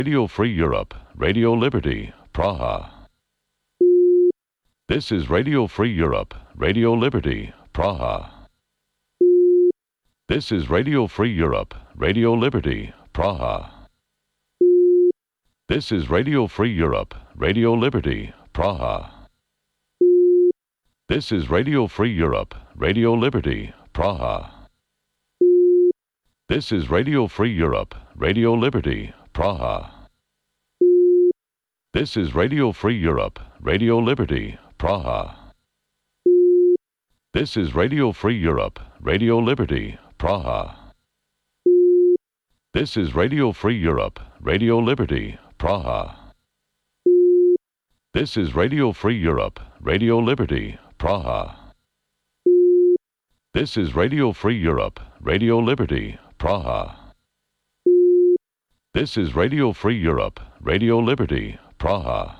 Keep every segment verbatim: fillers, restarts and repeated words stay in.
Radio Free Europe, Radio Liberty, Praha. This is Radio Free Europe, Radio Liberty, Praha. This is Radio Free Europe, Radio Liberty, Praha. This is Radio Free Europe, Radio Liberty, Praha. This is Radio Free Europe, Radio Liberty, Praha. This is Radio Free Europe, Radio Liberty, Praha. This is Radio Free Europe, Radio Liberty, Praha. This is Radio Free Europe, Radio Liberty, Praha. This is Radio Free Europe, Radio Liberty, Praha. This is Radio Free Europe, Radio Liberty, Praha. This is Radio Free Europe, Radio Liberty, Praha. This is Radio Free Europe, Radio Liberty, Praha.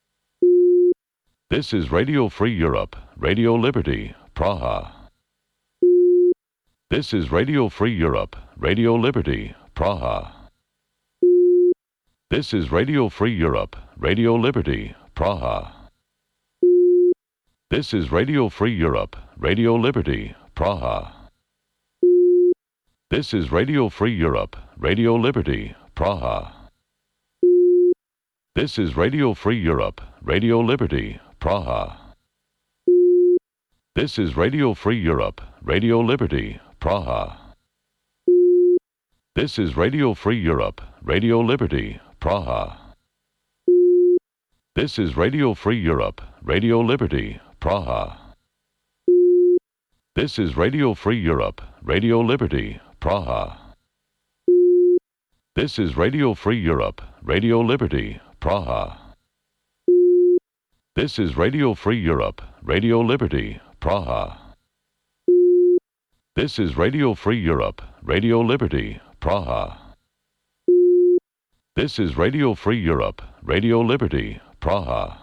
This is Radio Free Europe, Radio Liberty, Praha. This is Radio Free Europe, Radio Liberty, Praha. This is Radio Free Europe, Radio Liberty, Praha. This is Radio Free Europe, Radio Liberty, Praha. This is Radio Free Europe, Radio Liberty, Praha. This is Radio Free Europe, Radio Liberty, Praha. This is Radio Free Europe, Radio Liberty, Praha. This is Radio Free Europe, Radio Liberty, Praha. This is Radio Free Europe, Radio Liberty, Praha. This is Radio Free Europe, Radio Liberty, Praha. This is Radio Free Europe, Radio Liberty, Praha. This is Radio Free Europe, Radio Liberty, Praha. This is Radio Free Europe, Radio Liberty, Praha. This is Radio Free Europe, Radio Liberty, Praha.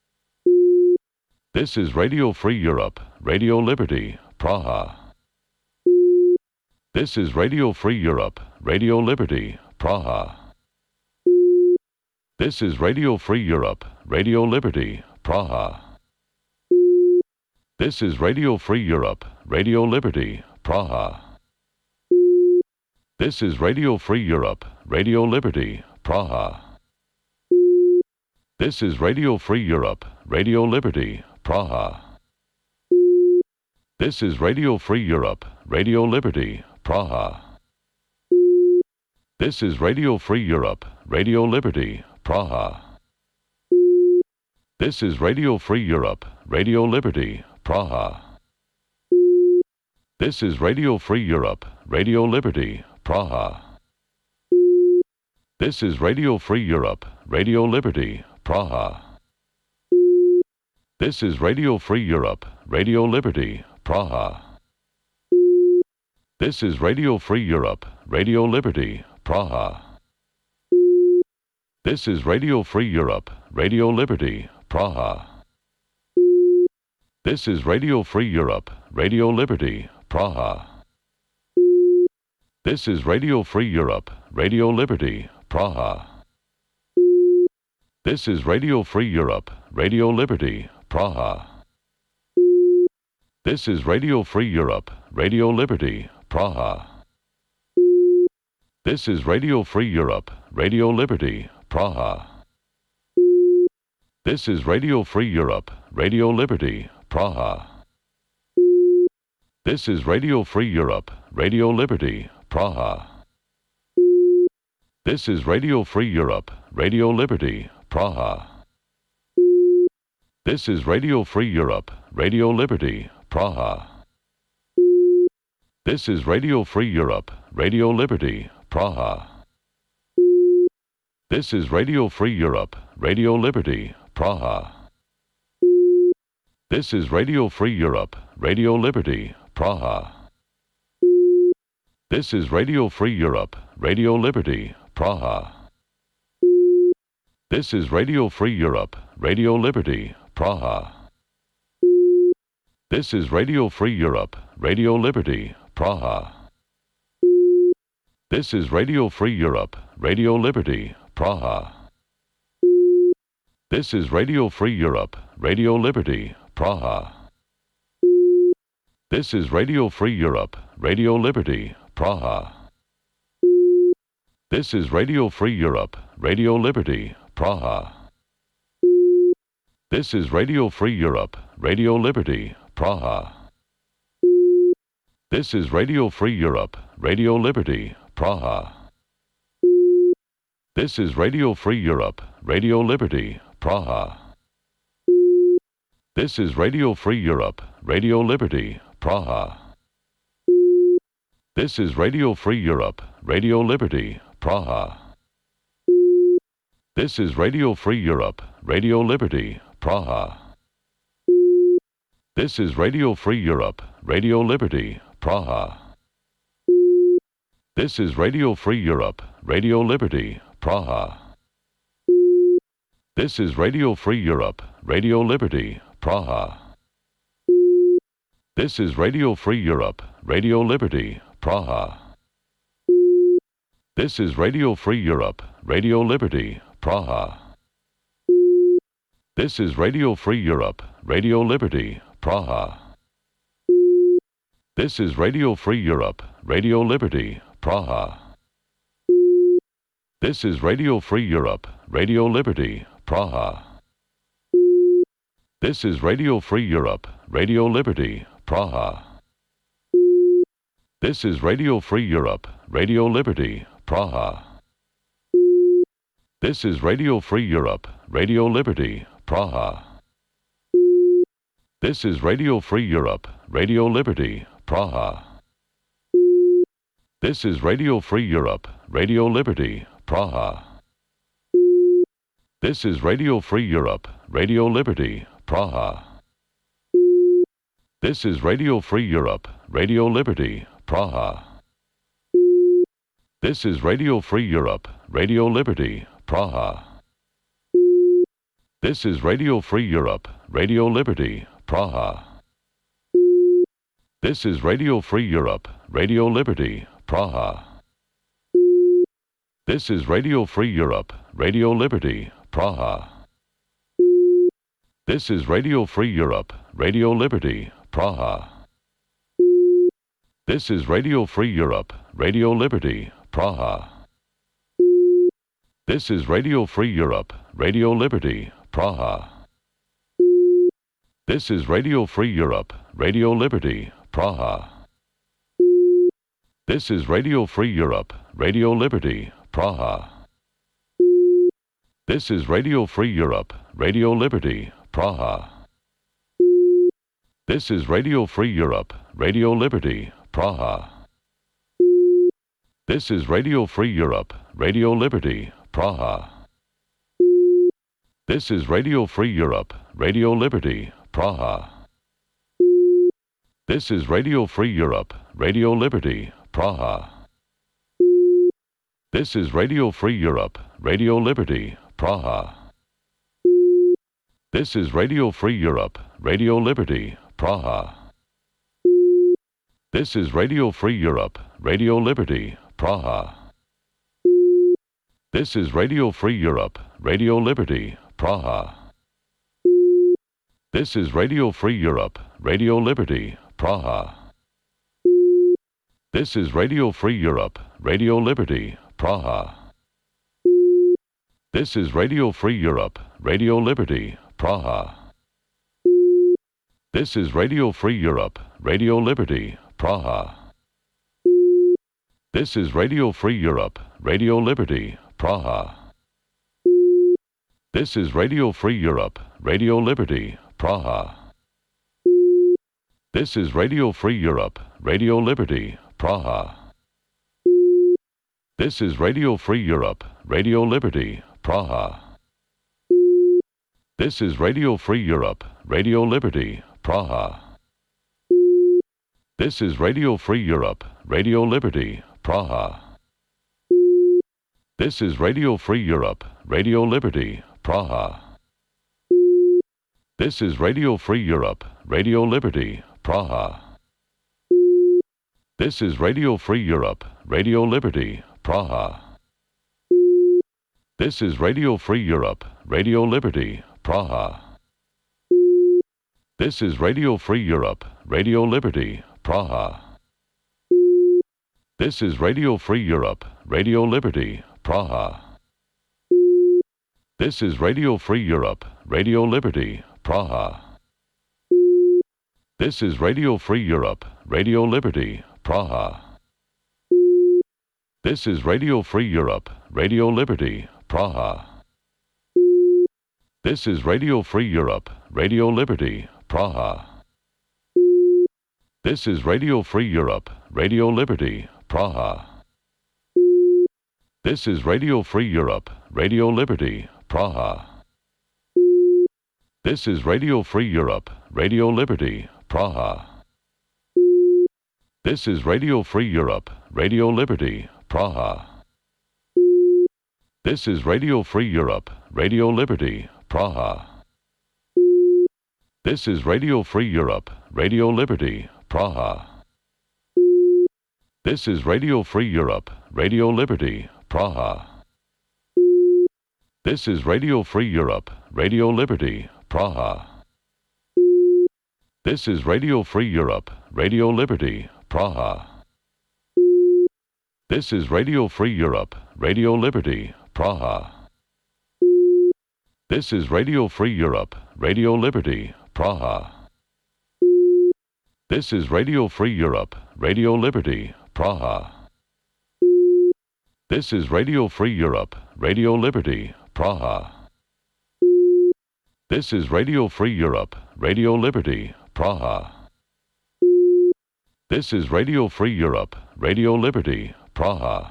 This is Radio Free Europe, Radio Liberty, Praha. This is Radio Free Europe, Radio Liberty, Praha. This is Radio Free Europe, Radio Liberty, Praha. This is Radio Free Europe, Radio Liberty, Praha. This is Radio Free Europe, Radio Liberty, Praha. This is Radio Free Europe, Radio Liberty, Praha. This is Radio Free Europe, Radio Liberty, Praha. This is Radio Free Europe, Radio Liberty, Praha. This is Radio Free Europe, Radio Liberty, Praha. This is Radio Free Europe, Radio Liberty, Praha. This is Radio Free Europe, Radio Liberty, Praha. This is Radio Free Europe, Radio Liberty, Praha. This is Radio Free Europe, Radio Liberty, Praha. This is Radio Free Europe, Radio Liberty, Praha. This is Radio Free Europe, Radio Liberty, Praha. This is Radio Free Europe, Radio Liberty, Praha. This is Radio Free Europe, Radio Liberty, Praha. This is Radio Free Europe, Radio Liberty, Praha. This is Radio Free Europe, Radio Liberty, Praha. This is Radio Free Europe, Radio Liberty, Praha. This is Radio Free Europe, Radio Liberty, Praha. This is Radio Free Europe, Radio Liberty, Praha. This is Radio Free Europe, Radio Liberty, Praha. This is Radio Free Europe, Radio Liberty, Praha. This is Radio Free Europe, Radio Liberty, Praha. This is Radio Free Europe, Radio Liberty, Praha. This is Radio Free Europe, Radio Liberty, Praha. This is Radio Free Europe, Radio Liberty, Praha. This is Radio Free Europe, Radio Liberty, Praha. This is Radio Free Europe, Radio Liberty, Praha. This is Radio Free Europe, Radio Liberty, Praha. This is Radio Free Europe, Radio Liberty, Praha. This is Radio Free Europe, Radio Liberty, Praha. This is Radio Free Europe, Radio Liberty, Praha. This is Radio Free Europe, Radio Liberty, Praha. This is Radio Free Europe, Radio Liberty, Praha. This is Radio Free Europe, Radio Liberty, Praha. This is Radio Free Europe, Radio Liberty, Praha. This is Radio Free Europe, Radio Liberty, Praha. This is Radio Free Europe, Radio Liberty, Praha. This is Radio Free Europe, Radio Liberty, Praha. This is Radio Free Europe, Radio Liberty, Praha. This is Radio Free Europe, Radio Liberty, Praha. This is Radio Free Europe, Radio Liberty, Praha. This is Radio Free Europe, Radio Liberty, Praha. This is Radio Free Europe, Radio Liberty, Praha. This is Radio Free Europe, Radio Liberty, Praha. This is Radio Free Europe, Radio Liberty, Praha. This is Radio Free Europe, Radio Liberty, Praha. This is Radio Free Europe, Radio Liberty, Praha. This is Radio Free Europe, Radio Liberty, Praha. This is Radio Free Europe, Radio Liberty, Praha. This is Radio Free Europe, Radio Liberty, Praha. This is Radio Free Europe, Radio Liberty, Praha. This is Radio Free Europe, Radio Liberty, Praha. This is Radio Free Europe, Radio Liberty, Praha. This is Radio Free Europe, Radio Liberty, Praha. This is Radio Free Europe, Radio Liberty, Praha. This is Radio Free Europe, Radio Liberty, Praha. This is Radio Free Europe, Radio Liberty, Praha. This is Radio Free Europe, Radio Liberty, Praha. This is Radio Free Europe, Radio Liberty, Praha. This is Radio Free Europe, Radio Liberty, Praha. This is Radio Free Europe, Radio Liberty, Praha. This is Radio Free Europe, Radio Liberty, Praha. This is Radio Free Europe, Radio Liberty, Praha. This is Radio Free Europe, Radio Liberty, Praha. This is Radio Free Europe, Radio Liberty, Praha. This is Radio Free Europe, Radio Liberty, Praha. This is Radio Free Europe, Radio Liberty, Praha. This is Radio Free Europe, Radio Liberty, Praha. This is Radio Free Europe, Radio Liberty, Praha. This is Radio Free Europe, Radio Liberty, Praha. This is Radio Free Europe, Radio Liberty, Praha. This is Radio Free Europe, Radio Liberty, Praha. This is Radio Free Europe, Radio Liberty, Praha. This is Radio Free Europe, Radio Liberty, Praha. This is Radio Free Europe, Radio Liberty, Praha. This is Radio Free Europe, Radio Liberty, Praha. This is Radio Free Europe, Radio Liberty, Praha. This is Radio Free Europe, Radio Liberty, Praha. This is Radio Free Europe, Radio Liberty, Praha. This is Radio Free Europe, Radio Liberty, Praha. This is Radio Free Europe, Radio Liberty, Praha. This is Radio Free Europe, Radio Liberty, Praha. This is Radio Free Europe, Radio Liberty, Praha. This is Radio Free Europe, Radio Liberty, Praha. This is Radio Free Europe, Radio Liberty, Praha. This is Radio Free Europe, Radio Liberty, Praha. This is Radio Free Europe, Radio Liberty, Praha. This is Radio Free Europe, Radio Liberty, Praha. This is Radio Free Europe, Radio Liberty, Praha. This is Radio Free Europe, Radio Liberty, Praha. This is Radio Free Europe, Radio Liberty, Praha. This is Radio Free Europe, Radio Liberty, Praha. This is Radio Free Europe, Radio Liberty, Praha. This is Radio Free Europe, Radio Liberty, Praha. This is Radio Free Europe, Radio Liberty, Praha. This is Radio Free Europe, Radio Liberty, Praha. This is Radio Free Europe, Radio Liberty, Praha. This is Radio Free Europe, Radio Liberty, Praha. This is Radio Free Europe, Radio Liberty, Praha. This is Radio Free Europe, Radio Liberty, Praha. This is Radio Free Europe, Radio Liberty, Praha. This is Radio Free Europe, Radio Liberty, Praha. This is Radio Free Europe, Radio Liberty, Praha. This is Radio Free Europe, Radio Liberty, Praha.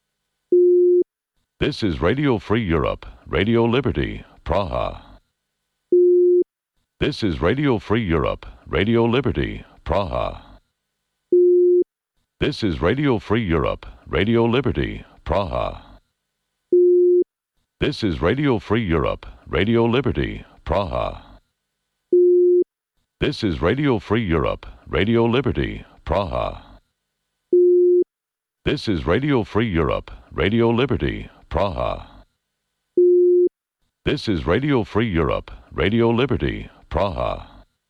This is Radio Free Europe, Radio Liberty, Praha. This is Radio Free Europe, Radio Liberty, Praha. This is Radio Free Europe, Radio Liberty, Praha. This is Radio Free Europe, Radio Liberty, Praha. This is Radio Free Europe, Radio Liberty, Praha. This is Radio Free Europe, Radio Liberty, Praha. This is Radio Free Europe, Radio Liberty, Praha.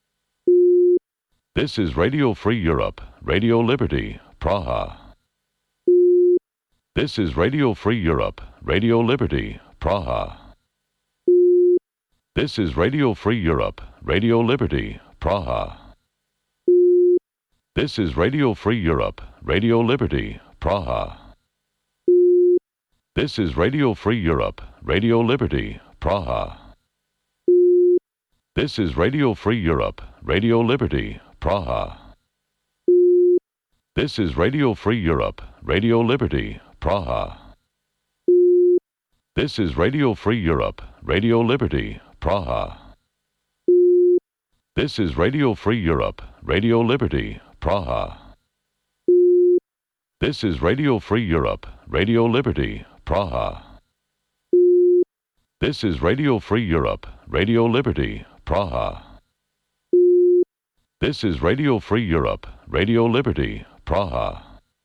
This is Radio Free Europe, Radio Liberty, Praha. This is Radio Free Europe, Radio Liberty, Praha. This is Radio Free Europe, Radio Liberty, Praha. This is Radio Free Europe, Radio Liberty, Praha. This is Radio Free Europe, Radio Liberty, Praha. This is Radio Free Europe, Radio Liberty, Praha. This is Radio Free Europe, Radio Liberty, Praha. This is Radio Free Europe, Radio Liberty, Praha. This is Radio Free Europe, Radio Liberty, Praha. This is Radio Free Europe, Radio Liberty, Praha. This is Radio Free Europe, Radio Liberty, Praha. This is Radio Free Europe, Radio Liberty, Praha.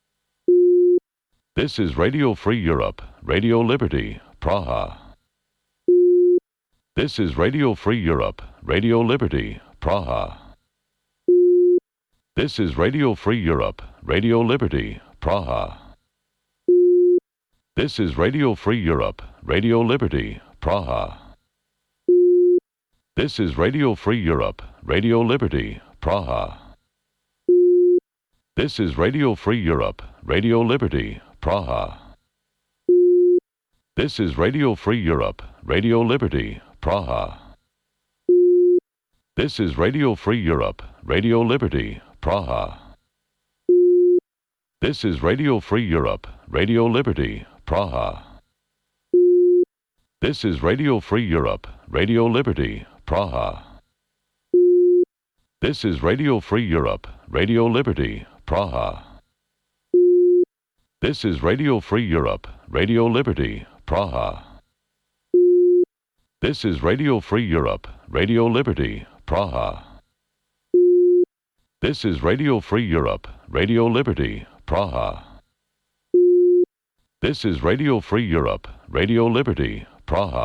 This is Radio Free Europe, Radio Liberty, Praha. This is Radio Free Europe, Radio Liberty, Praha. This is Radio Free Europe, Radio Liberty, Praha. This is Radio Free Europe, Radio Liberty, Praha. This is Radio Free Europe, Radio Liberty, Praha. This is Radio Free Europe, Radio Liberty, Praha. This is Radio Free Europe, Radio Liberty, Praha. This is Radio Free Europe, Radio Liberty, Praha. This is Radio Free Europe, Radio Liberty, Praha. This is Radio Free Europe, Radio Liberty, Praha. This is Radio Free Europe, Radio Liberty, Praha. This is Radio Free Europe, Radio Liberty, Praha. This is Radio Free Europe, Radio Liberty, Praha. This is Radio Free Europe, Radio Liberty, Praha. This is Radio Free Europe, Radio Liberty, Praha.